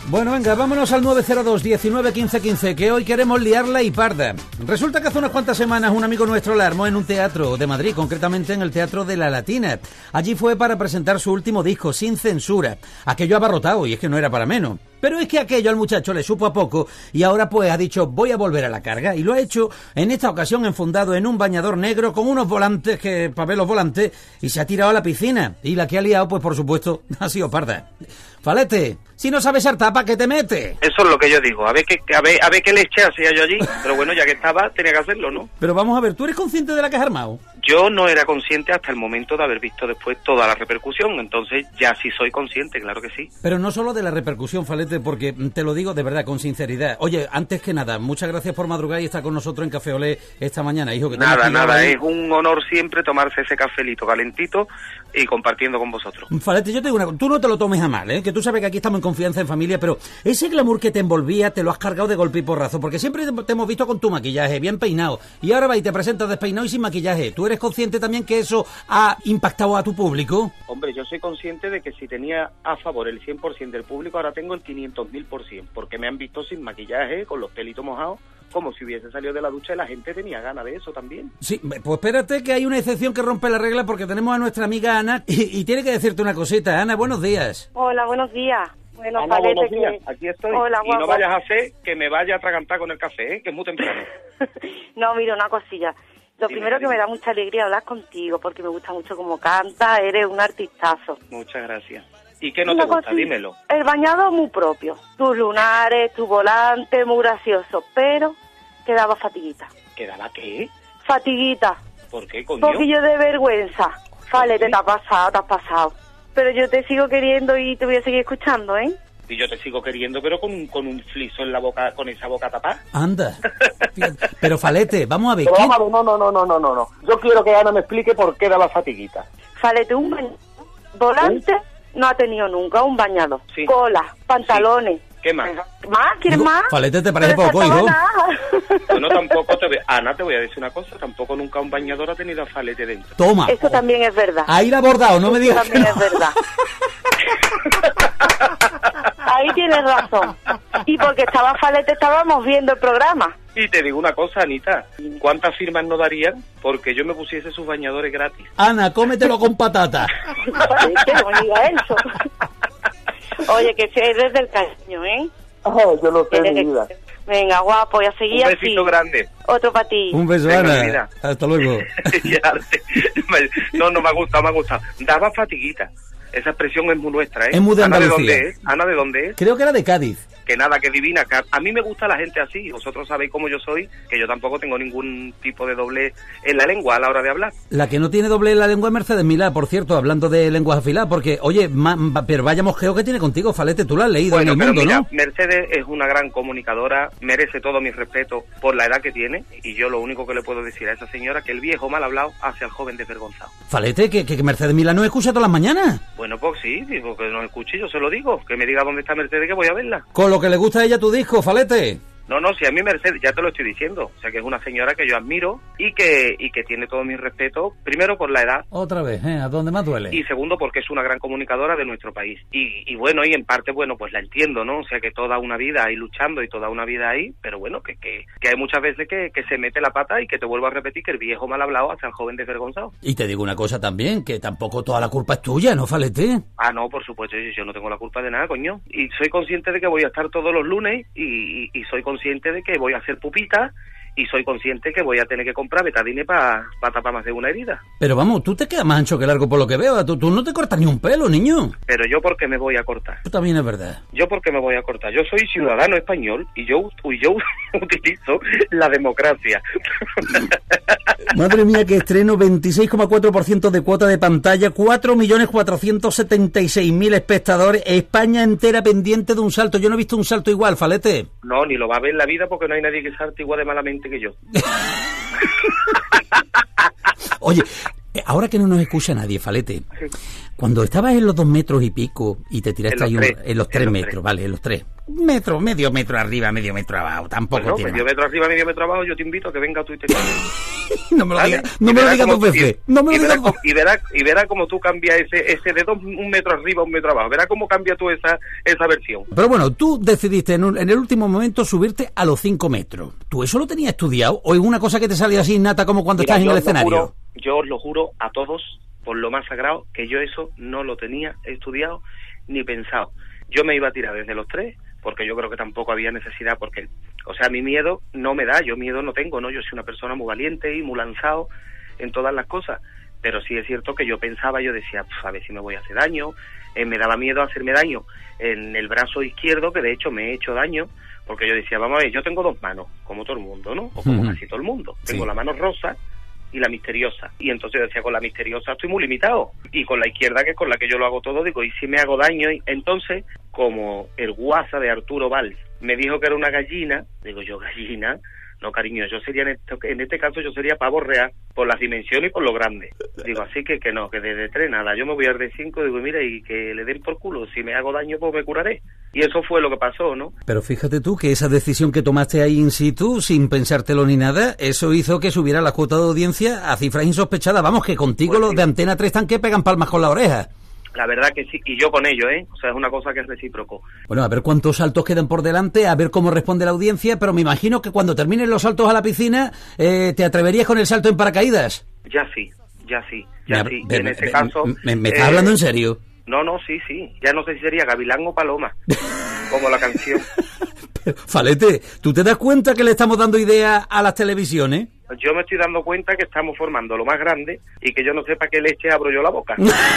Bueno, venga, vámonos al 902 19 15 15, que hoy queremos liarla y parda. Resulta que hace unas cuantas semanas un amigo nuestro la armó en un teatro de Madrid, concretamente en el Teatro de la Latina. Allí fue para presentar su último disco, Sin Censura. Aquello abarrotado, y es que no era para menos. Pero es que aquello al muchacho le supo a poco y ahora pues ha dicho voy a volver a la carga, y lo ha hecho en esta ocasión enfundado en un bañador negro con unos volantes que para ver los volantes, y se ha tirado a la piscina, y la que ha liado pues por supuesto ha sido parda. Falete, si no sabes hartar, ¿para qué te metes? Eso es lo que yo digo, a ver qué leche hacía yo allí, pero bueno, ya que estaba, tenía que hacerlo, ¿no? Pero vamos a ver, ¿tú eres consciente de la que has armado? Yo no era consciente hasta el momento de haber visto después toda la repercusión, entonces ya sí soy consciente, claro que sí. Pero no solo de la repercusión, Falete, porque te lo digo de verdad, con sinceridad. Oye, antes que nada, muchas gracias por madrugar y estar con nosotros en Café Olé esta mañana, hijo. Que nada, es un honor siempre tomarse ese cafelito calentito y compartiendo con vosotros. Falete, yo te digo una cosa, tú no te lo tomes a mal, que tú sabes que aquí estamos en confianza, en familia, pero ese glamour que te envolvía te lo has cargado de golpe y porrazo, porque siempre te hemos visto con tu maquillaje, bien peinado, y ahora vas y te presentas despeinado y sin maquillaje. ¿Tú eres consciente también que eso ha impactado a tu público? Hombre, yo soy consciente de que si tenía a favor el 100% del público, ahora tengo el 500.000%, porque me han visto sin maquillaje, con los pelitos mojados, como si hubiese salido de la ducha, y la gente tenía ganas de eso también. Sí, pues espérate que hay una excepción que rompe la regla, porque tenemos a nuestra amiga Ana y tiene que decirte una cosita. Ana, buenos días. Hola, buenos días. Bueno, Ana, buenos días. Aquí estoy. Hola, y no vayas a hacer que me vaya a atragantar con el café, que es muy temprano. No, mira, una cosilla. Lo primero que me da mucha alegría hablar contigo, porque me gusta mucho cómo canta, eres un artistazo. Muchas gracias. ¿Y qué no te gusta? Dímelo. El bañado muy propio, tus lunares, tu volante, muy gracioso, pero quedaba fatiguita. ¿Quedaba qué? Fatiguita. ¿Por qué, coño? Porque yo de vergüenza. Vale, te has pasado. Pero yo te sigo queriendo y te voy a seguir escuchando, ¿eh? Y yo te sigo queriendo, pero con un fliso en la boca, con esa boca tapada. Anda. Pero Falete, vamos a ver. Pero no. Yo quiero que Ana me explique por qué daba fatiguita. Falete, un volante no ha tenido nunca, un bañador. Sí. Cola, pantalones. Sí. ¿Qué más? ¿Más? ¿Quieres más? Falete, ¿te parece poco, hijo? Bueno, tampoco Ana, te voy a decir una cosa, tampoco nunca un bañador ha tenido a Falete dentro. Toma. Eso también es verdad. Ahí la ha bordado, no me digas. Eso también es verdad. Ahí tienes razón. Y porque estaba Falete, estábamos viendo el programa. Y te digo una cosa, Anita, ¿cuántas firmas no darían porque yo me pusiese sus bañadores gratis? Ana, cómetelo con patata. Falete, no diga eso. Oye, que eres del cariño, ¿eh? Oh, yo lo sé, mi vida. Venga, guapo, ya seguí así. Un besito grande. Otro para ti. Un beso, venga, Ana. Hasta luego. No, me ha gustado. Daba fatiguita. Esa expresión es muy nuestra, ¿eh? Es muy de Andalucía. ¿Ana de dónde es? ¿Ana de dónde es? Creo que era de Cádiz. Que nada, que divina. Que a mí me gusta la gente así. Vosotros sabéis cómo yo soy, que yo tampoco tengo ningún tipo de doble en la lengua a la hora de hablar. La que no tiene doble en la lengua es Mercedes Milá, por cierto, hablando de lenguas afiladas, porque, oye, pero vaya mosqueo que tiene contigo, Falete, tú la has leído en el mundo, mira, ¿no? Mercedes es una gran comunicadora, merece todo mi respeto por la edad que tiene, y yo lo único que le puedo decir a esa señora que el viejo mal hablado hace al joven desvergonzado. Falete, que Mercedes Milá no escucha todas las mañanas. Bueno, pues sí, digo que nos escuche, yo se lo digo, que me diga dónde está Mercedes, que voy a verla. Con lo que le gusta a ella tu disco, Falete. No, si a mí Mercedes, ya te lo estoy diciendo, o sea que es una señora que yo admiro y que tiene todo mi respeto, primero por la edad. Otra vez, ¿a dónde más duele? Y segundo porque es una gran comunicadora de nuestro país. Y bueno, y en parte, bueno, pues la entiendo, ¿no? O sea que toda una vida ahí luchando y toda una vida ahí, pero bueno, que hay muchas veces que se mete la pata y que te vuelvo a repetir que el viejo mal hablado hace al joven desvergonzado. Y te digo una cosa también, que tampoco toda la culpa es tuya, ¿no, Falete? Ah, no, por supuesto, yo no tengo la culpa de nada, coño. Y soy consciente de que voy a estar todos los lunes y soy consciente de que voy a hacer pupita y soy consciente que voy a tener que comprar betadine para tapar más de una herida. Pero vamos, tú te quedas más ancho que largo por lo que veo, tú no te cortas ni un pelo, niño. Pero yo, ¿por qué me voy a cortar? Tú también es verdad. Yo, ¿por qué me voy a cortar? Yo soy ciudadano español y yo utilizo la democracia. Madre mía, que estreno, 26,4% de cuota de pantalla, 4.476.000 espectadores, España entera pendiente de un salto. Yo no he visto un salto igual, Falete. No, ni lo va a ver en la vida porque no hay nadie que salte igual de malamente que yo. Oye, ahora que no nos escucha nadie, Falete, cuando estabas en los 2 metros y pico y te tiraste ahí en los 3 metros, vale, en los 3, medio metro arriba, medio metro abajo, tampoco Bueno, tiene medio más. metro arriba, medio metro abajo, yo te invito a que venga tú y te No me lo ¿vale? digas, no me lo digas dos veces. No me lo digas dos veces. Y verás cómo tú cambias ese de un metro arriba, un metro abajo. Verás cómo cambia tú esa versión. Pero bueno, tú decidiste en el último momento subirte a los 5 metros. ¿Tú eso lo tenías estudiado o es una cosa que te salió así innata como cuando Mira, estás en el escenario? Yo os lo juro a todos, por lo más sagrado, que yo eso no lo tenía estudiado ni pensado. Yo me iba a tirar desde los 3, porque yo creo que tampoco había necesidad, porque, o sea, mi miedo no me da, yo miedo no tengo, ¿no? Yo soy una persona muy valiente y muy lanzado en todas las cosas, pero sí es cierto que yo pensaba, yo decía, a ver si me voy a hacer daño, me daba miedo hacerme daño en el brazo izquierdo, que de hecho me he hecho daño, porque yo decía, vamos a ver, yo tengo 2 manos, como todo el mundo, ¿no? O como casi todo el mundo. Tengo la mano rosa y la misteriosa. Y entonces decía, con la misteriosa estoy muy limitado. Y con la izquierda, que es con la que yo lo hago todo, digo, ¿y si me hago daño? Y entonces, como el guasa de Arturo Valls me dijo que era una gallina, digo yo, gallina, no cariño, yo sería en este caso yo sería pavo real, por las dimensiones y por lo grande. Digo, así que no, que de 3 nada, yo me voy al de 5, digo, mira, y que le den por culo, si me hago daño pues me curaré. Y eso fue lo que pasó, ¿no? Pero fíjate tú que esa decisión que tomaste ahí in situ, sin pensártelo ni nada, eso hizo que subiera la cuota de audiencia a cifras insospechadas. Vamos, que contigo Pues los sí. de Antena 3 están que pegan palmas con la oreja. La verdad que sí, y yo con ello, ¿eh? O sea, es una cosa que es recíproco. Bueno, a ver cuántos saltos quedan por delante, a ver cómo responde la audiencia, pero me imagino que cuando terminen los saltos a la piscina, ¿te atreverías con el salto en paracaídas? Ya sí. Y en ese caso... ¿Me estás hablando en serio? No, sí. Ya no sé si sería gavilán o paloma, como la canción. Falete, ¿tú te das cuenta que le estamos dando idea a las televisiones? Yo me estoy dando cuenta que estamos formando lo más grande y que yo no sé para qué leche abro yo la boca.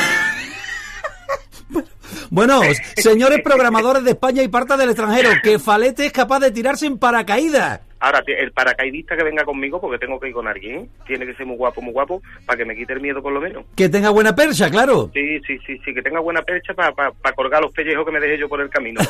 Bueno, señores programadores de España y parte del extranjero, que Falete es capaz de tirarse en paracaídas. Ahora, el paracaidista que venga conmigo, porque tengo que ir con alguien, tiene que ser muy guapo, para que me quite el miedo por lo menos. Que tenga buena percha, claro. Sí, que tenga buena percha para colgar los pellejos que me dejé yo por el camino.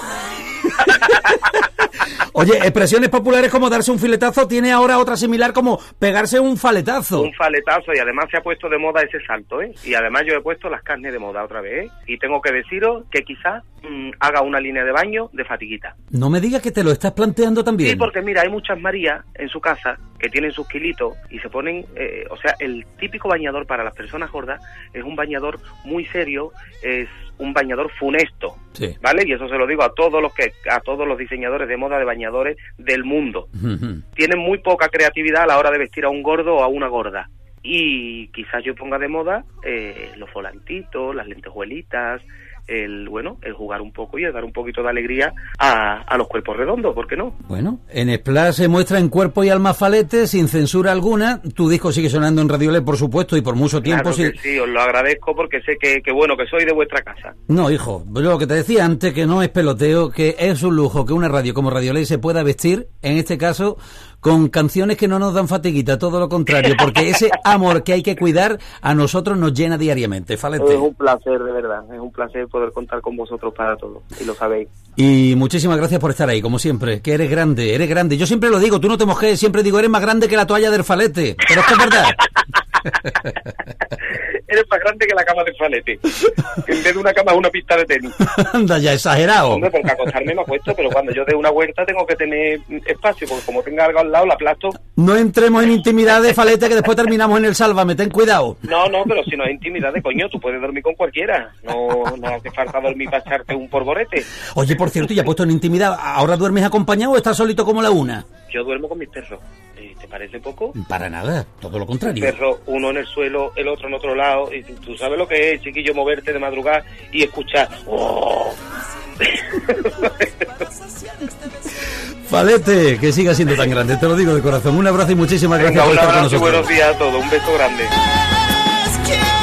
Oye, expresiones populares como darse un filetazo tiene ahora otra similar como pegarse un faletazo. Un faletazo, y además se ha puesto de moda ese salto, ¿eh? Y además yo he puesto las carnes de moda otra vez, ¿eh? Y tengo que deciros que quizás haga una línea de baño de fatiguita. No me digas que te lo estás planteando también. Sí, porque mira, hay muchas Marías en su casa que tienen sus kilitos y se ponen, o sea, el típico bañador para las personas gordas es un bañador muy serio, es un bañador funesto, sí. ¿Vale? Y eso se lo digo a todos los diseñadores de moda de bañadores del mundo. Tienen muy poca creatividad a la hora de vestir a un gordo o a una gorda. Y quizás yo ponga de moda los volantitos, las lentejuelitas, el jugar un poco y el dar un poquito de alegría a los cuerpos redondos, ¿por qué no? Bueno, en Splash se muestra en cuerpo y alma Falete, sin censura alguna. Tu disco sigue sonando en Radio LED, por supuesto, y por mucho tiempo. Claro que sí, os lo agradezco porque sé que soy de vuestra casa. No, hijo, yo lo que te decía antes, que no es peloteo, que es un lujo que una radio como Radio LED se pueda vestir, en este caso, con canciones que no nos dan fatiguita, todo lo contrario, porque ese amor que hay que cuidar a nosotros nos llena diariamente, Falete. Es un placer, de verdad, es un placer poder contar con vosotros para todo, y lo sabéis. Y muchísimas gracias por estar ahí, como siempre, que eres grande, eres grande. Yo siempre lo digo, tú no te mojes, siempre digo, eres más grande que la toalla del Falete, pero es que es verdad. Eres más grande que la cama del Falete. En vez de una cama es una pista de tenis. Anda ya, exagerado. Hombre, porque acostarme me acuesto, pero cuando yo dé una vuelta tengo que tener espacio, porque como tenga algo al lado, la aplasto. No entremos en intimidad de Falete, que después terminamos en el Sálvame, ten cuidado. No, pero si no es intimidad de coño, tú puedes dormir con cualquiera. No hace falta dormir para echarte un polvorete. Oye, por cierto, ya puesto en intimidad, ¿ahora duermes acompañado o estás solito como la una? Yo duermo con mis perros. ¿Te parece poco? Para nada, todo lo contrario. Perro, uno en el suelo, el otro en otro lado, y tú sabes lo que es, chiquillo, moverte de madrugada y escuchar. ¡Oh! Falete, que siga siendo tan grande, te lo digo de corazón. Un abrazo y muchísimas gracias Venga, por estar con un abrazo y nosotros. buenos días a todos, un beso grande.